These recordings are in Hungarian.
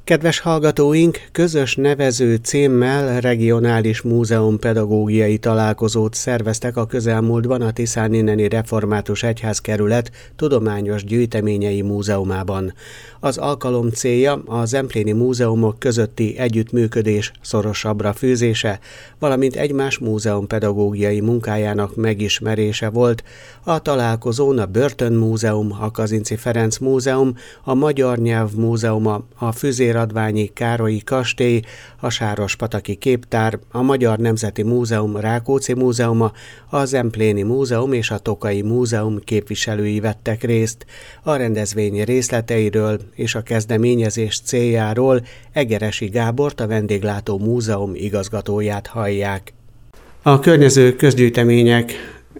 Kedves hallgatóink, közös nevező címmel regionális múzeum pedagógiai találkozót szerveztek a közelmúltban a Tiszáninneni Református Egyházkerület tudományos gyűjteményei múzeumában. Az alkalom célja a zempléni múzeumok közötti együttműködés szorosabbra fűzése, valamint egymás múzeumpedagógiai munkájának megismerése volt. A találkozón a Börtönmúzeum, a Kazinczy Ferenc Múzeum, a Magyar Nyelv Múzeuma, a Füzéradványi Károlyi Kastély, a Sárospataki Képtár, a Magyar Nemzeti Múzeum Rákóczi Múzeuma, a Zempléni Múzeum és a Tokaji Múzeum képviselői vettek részt. A rendezvény részleteiről és a kezdeményezés céljáról Egeresi Gábort, a Vendéglátó Múzeum igazgatóját hallják. A környező közgyűjtemények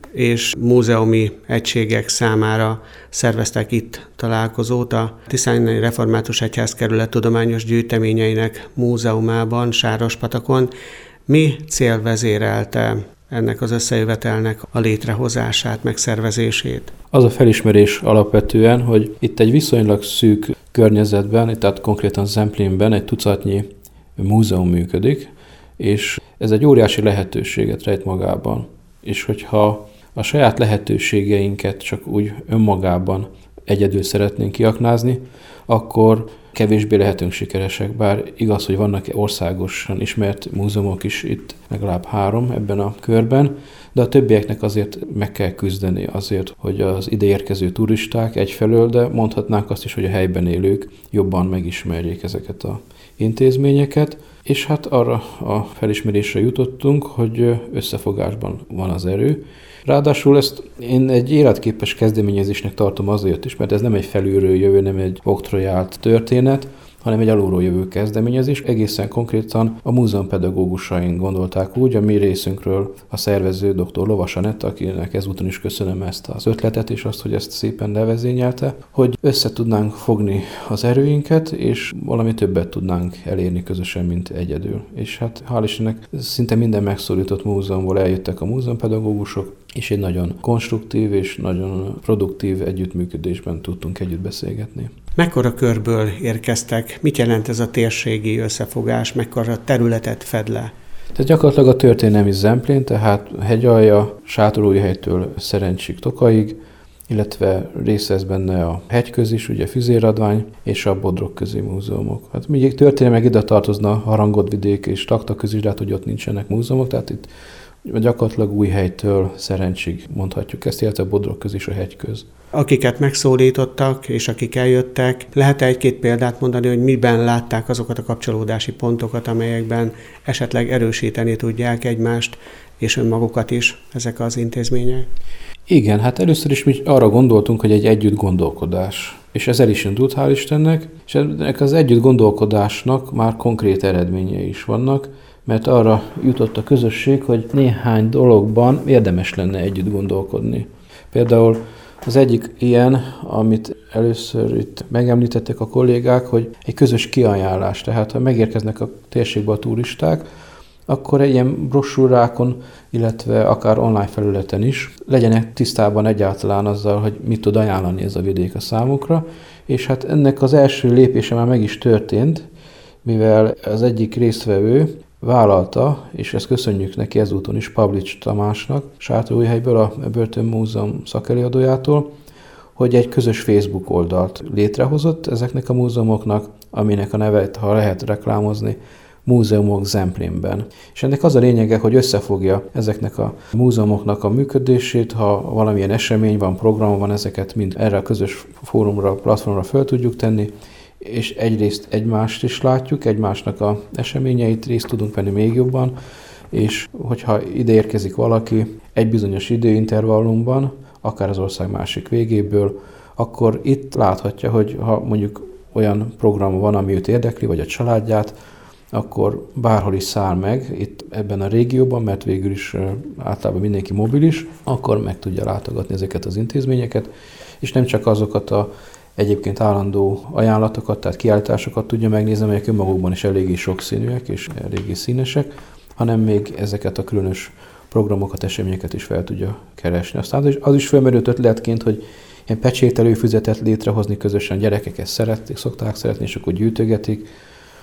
és múzeumi egységek számára szerveztek itt találkozót a Tiszáninneni Református Egyházkerület tudományos gyűjteményeinek múzeumában, Sárospatakon. Mi cél vezérelte ennek az összejövetelnek a létrehozását, megszervezését? Az a felismerés alapvetően, hogy itt egy viszonylag szűk környezetben, tehát konkrétan Zemplénben egy tucatnyi múzeum működik, és ez egy óriási lehetőséget rejt magában. És hogyha a saját lehetőségeinket csak úgy önmagában egyedül szeretnénk kiaknázni, akkor kevésbé lehetünk sikeresek, bár igaz, hogy vannak országosan ismert múzeumok is itt, legalább 3 ebben a körben, de a többieknek azért meg kell küzdeni azért, hogy az ide érkező turisták egyfelől, de mondhatnánk azt is, hogy a helyben élők jobban megismerjék ezeket az intézményeket, és hát arra a felismerésre jutottunk, hogy összefogásban van az erő. Ráadásul ezt én egy életképes kezdeményezésnek tartom azért is, mert ez nem egy felülről jövő, nem egy oktroyált történet, hanem egy alulról jövő kezdeményezés. Egészen konkrétan a múzeumpedagógusaink gondolták úgy, a mi részünkről a szervező dr. Lovas Anett, akinek ezúton is köszönöm ezt az ötletet, és azt, hogy ezt szépen levezényelte, hogy össze tudnánk fogni az erőinket, és valami többet tudnánk elérni közösen, mint egyedül. És hát hál' Istennek szinte minden megszólított múzeumból eljöttek a múzeumpedagógusok, és egy nagyon konstruktív és nagyon produktív együttműködésben tudtunk együtt beszélgetni. Mekkora körből érkeztek? Mit jelent ez a térségi összefogás? Mekkora területet fed le? Tehát gyakorlatilag a történelmi Zemplén, tehát Hegyalja, Sátorújhelytől Szerencsig, Tokaig, illetve része ez benne a Hegyköz is, ugye Füzéradvány és a Bodrogközi múzeumok. Hát még történelmileg ide tartozna Harangodvidék és Taktaköz is, de hát, hogy ott nincsenek múzeumok, tehát itt gyakorlatilag Újhelytől Szerencsig mondhatjuk ezt, illetve Bodrogköz is a Hegyköz. Akiket megszólítottak, és akik eljöttek, lehet egy-két példát mondani, hogy miben látták azokat a kapcsolódási pontokat, amelyekben esetleg erősíteni tudják egymást és önmagukat is ezek az intézmények? Igen, hát először is mi arra gondoltunk, hogy egy együtt gondolkodás. És ez el is indult, hál' Istennek, és ennek az együtt gondolkodásnak már konkrét eredményei is vannak, mert arra jutott a közösség, hogy néhány dologban érdemes lenne együtt gondolkodni. Például az egyik ilyen, amit először itt megemlítettek a kollégák, hogy egy közös kiajánlás. Tehát ha megérkeznek a térségbe a turisták, akkor egy ilyen brossúrákon, illetve akár online felületen is legyenek tisztában egyáltalán azzal, hogy mit tud ajánlani ez a vidék a számukra. És hát ennek az első lépése már meg is történt, mivel az egyik résztvevő vállalta, és ezt köszönjük neki ezúton is Pavlics Tamásnak, Sátorújhelyből, a Börtönmúzeum szakelőadójától, hogy egy közös Facebook oldalt létrehozott ezeknek a múzeumoknak, aminek a nevet, ha lehet reklámozni, Múzeumok Zemplénben. És ennek az a lényege, hogy összefogja ezeknek a múzeumoknak a működését, ha valamilyen esemény van, program van, ezeket mind erre a közös fórumra, platformra fel tudjuk tenni, és egyrészt egymást is látjuk, egymásnak a eseményeit részt tudunk venni még jobban, és hogyha ide érkezik valaki egy bizonyos időintervallumban, akár az ország másik végéből, akkor itt láthatja, hogy ha mondjuk olyan program van, ami őt érdekli, vagy a családját, akkor bárhol is száll meg itt ebben a régióban, mert végül is általában mindenki mobilis, akkor meg tudja látogatni ezeket az intézményeket, és nem csak azokat a egyébként állandó ajánlatokat, tehát kiállításokat tudja megnézni, amelyek önmagukban is eléggé sokszínűek és eléggé színesek, hanem még ezeket a különös programokat, eseményeket is fel tudja keresni. Aztán az is felmerült ötletként, hogy ilyen pecsételőfüzetet létrehozni közösen, gyerekek ezt szokták szeretni, és akkor gyűjtögetik.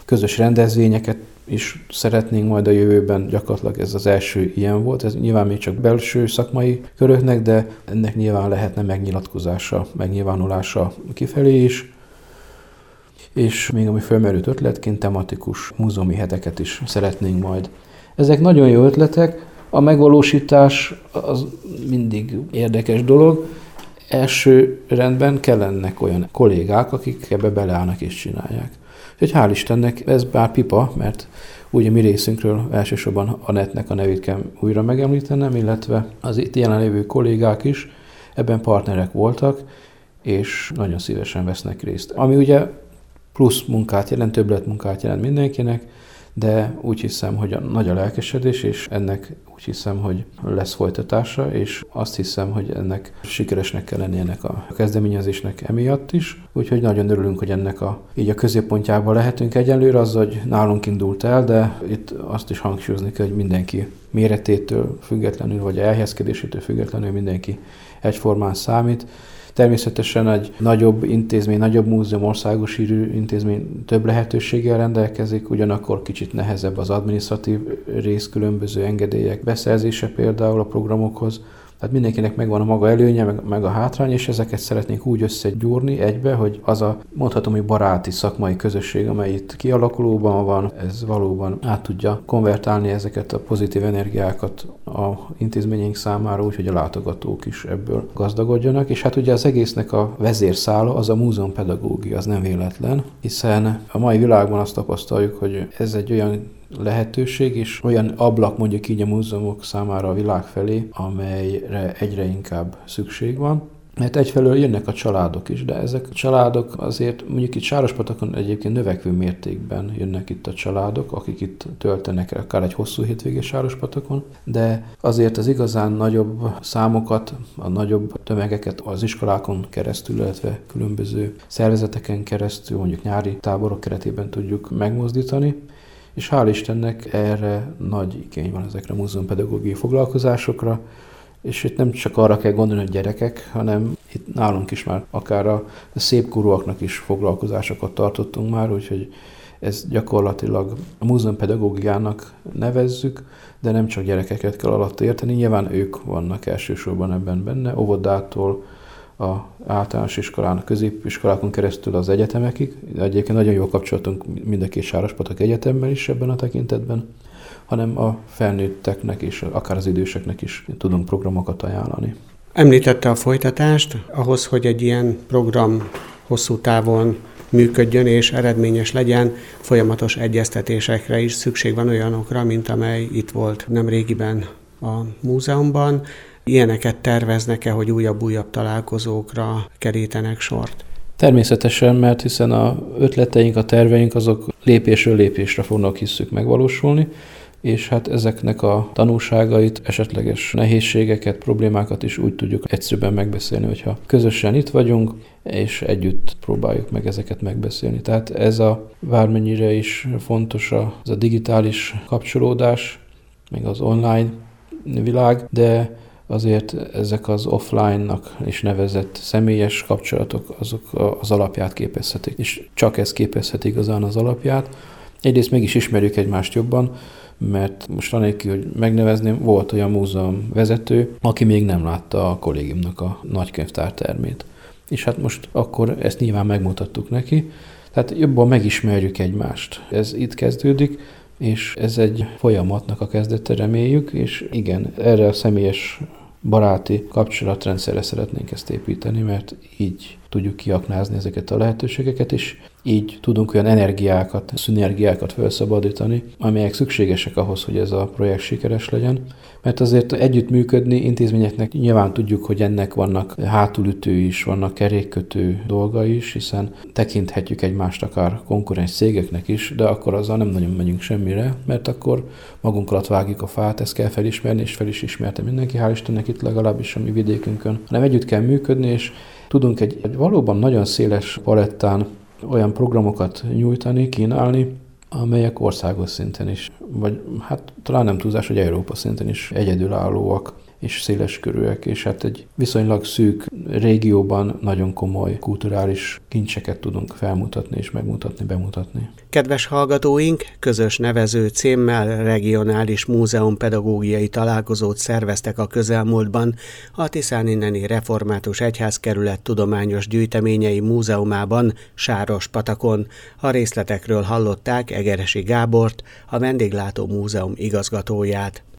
közös rendezvényeket is szeretnénk majd a jövőben, gyakorlatilag ez az első ilyen volt, ez nyilván még csak belső szakmai köröknek, de ennek nyilván lehetne megnyilatkozása, megnyilvánulása kifelé is. És még ami felmerült ötletként, tematikus múzeumi heteket is szeretnénk majd. Ezek nagyon jó ötletek, a megvalósítás az mindig érdekes dolog. Első rendben kellenek olyan kollégák, akik ebbe beleállnak és csinálják. Úgyhogy hál' Istennek ez bár pipa, mert ugye mi részünkről elsősorban Anettnek a nevét kell újra megemlítenem, illetve az itt jelenlévő kollégák is ebben partnerek voltak, és nagyon szívesen vesznek részt. Ami ugye plusz munkát jelent, többletmunkát jelent mindenkinek, de úgy hiszem, hogy nagy a lelkesedés, és ennek úgy hiszem, hogy lesz folytatása, és azt hiszem, hogy ennek sikeresnek kell lennie ennek a kezdeményezésnek emiatt is. Úgyhogy nagyon örülünk, hogy ennek így a középpontjában lehetünk egyelőre, az, hogy nálunk indult el, de itt azt is hangsúlyozni kell, hogy mindenki méretétől függetlenül, vagy elhelyezkedésétől függetlenül mindenki egyformán számít. Természetesen egy nagyobb intézmény, nagyobb múzeum, országos hírű intézmény több lehetőséggel rendelkezik, ugyanakkor kicsit nehezebb az adminisztratív rész, különböző engedélyek beszerzése például a programokhoz. Tehát mindenkinek megvan a maga előnye, meg a hátrány, és ezeket szeretnénk úgy összegyúrni egybe, hogy az a, mondhatom, hogy baráti szakmai közösség, amely itt kialakulóban van, ez valóban át tudja konvertálni ezeket a pozitív energiákat a intézményeink számára, úgyhogy a látogatók is ebből gazdagodjanak. És hát ugye az egésznek a vezérszála az a múzeumpedagógia, az nem véletlen, hiszen a mai világban azt tapasztaljuk, hogy ez egy olyan lehetőség, és olyan ablak mondjuk így a múzeumok számára a világ felé, amelyre egyre inkább szükség van. Mert egyfelől jönnek a családok is, de ezek a családok azért mondjuk itt Sárospatakon egyébként növekvő mértékben jönnek itt a családok, akik itt töltenek akár egy hosszú hétvégét Sárospatakon, de azért az igazán nagyobb számokat, a nagyobb tömegeket az iskolákon keresztül, illetve különböző szervezeteken keresztül, mondjuk nyári táborok keretében tudjuk megmozdítani. És hál' Istennek erre nagy igény van ezekre a múzeumpedagógiai foglalkozásokra, és itt nem csak arra kell gondolni, hogy gyerekek, hanem itt nálunk is már akár a szépkorúaknak is foglalkozásokat tartottunk már, úgyhogy ez gyakorlatilag a múzeumpedagógiának nevezzük, de nem csak gyerekeket kell alatt érteni, nyilván ők vannak elsősorban ebben benne, óvodától a általános iskolán, a középiskolákon keresztül az egyetemekig. Egyébként nagyon jó kapcsolatunk mind a két Sárospatak Egyetemmel is ebben a tekintetben, hanem a felnőtteknek és akár az időseknek is tudunk programokat ajánlani. Említette a folytatást, ahhoz, hogy egy ilyen program hosszú távon működjön és eredményes legyen, folyamatos egyeztetésekre is szükség van, olyanokra, mint amely itt volt nemrégiben a múzeumban. Ilyeneket terveznek-e, hogy újabb találkozókra kerítenek sort? Természetesen, mert hiszen a ötleteink, a terveink azok lépésről lépésre fognak hisszük megvalósulni, és hát ezeknek a tanulságait, esetleges nehézségeket, problémákat is úgy tudjuk egyszerűen megbeszélni, hogyha közösen itt vagyunk, és együtt próbáljuk meg ezeket megbeszélni. Tehát ez a bármennyire is fontos az a digitális kapcsolódás, meg az online világ, de azért ezek az offline-nak is nevezett személyes kapcsolatok, azok az alapját képezhetik, és csak ez képezheti igazán az alapját. Egyrészt meg is ismerjük egymást jobban, mert most anélkül, hogy megnevezném, volt olyan múzeum vezető, aki még nem látta a kollégiumnak a nagykönyvtártermét. És hát most akkor ezt nyilván megmutattuk neki, tehát jobban megismerjük egymást. Ez itt kezdődik, és ez egy folyamatnak a kezdete, reméljük, és igen, erre a személyes baráti kapcsolatrendszerre szeretnénk ezt építeni, mert így tudjuk kiaknázni ezeket a lehetőségeket, és így tudunk olyan energiákat, szinergiákat felszabadítani, amelyek szükségesek ahhoz, hogy ez a projekt sikeres legyen. Mert azért együttműködni intézményeknek nyilván tudjuk, hogy ennek vannak hátulütői is, vannak kerékkötő dolgai is, hiszen tekinthetjük egymást akár konkurens cégeknek is, de akkor azzal nem nagyon megyünk semmire, mert akkor magunk alatt vágjuk a fát, ezt kell felismerni, és fel is ismerte mindenki, hál' Istennek itt legalábbis a mi vidékünkön, hanem együtt kell működni, és tudunk egy valóban nagyon széles palettán olyan programokat nyújtani, kínálni, amelyek országos szinten is, vagy hát talán nem túlzás, hogy Európa szinten is egyedülállóak. és széles körűek, és hát egy viszonylag szűk régióban nagyon komoly kulturális kincseket tudunk felmutatni és megmutatni, bemutatni. Kedves hallgatóink, közös nevező címmel regionális múzeumpedagógiai találkozót szerveztek a közelmúltban a Tiszáninneni Református Egyházkerület tudományos gyűjteményei múzeumában, Sárospatakon. A részletekről hallották Egeresi Gábort, a Vendéglátó Múzeum igazgatóját.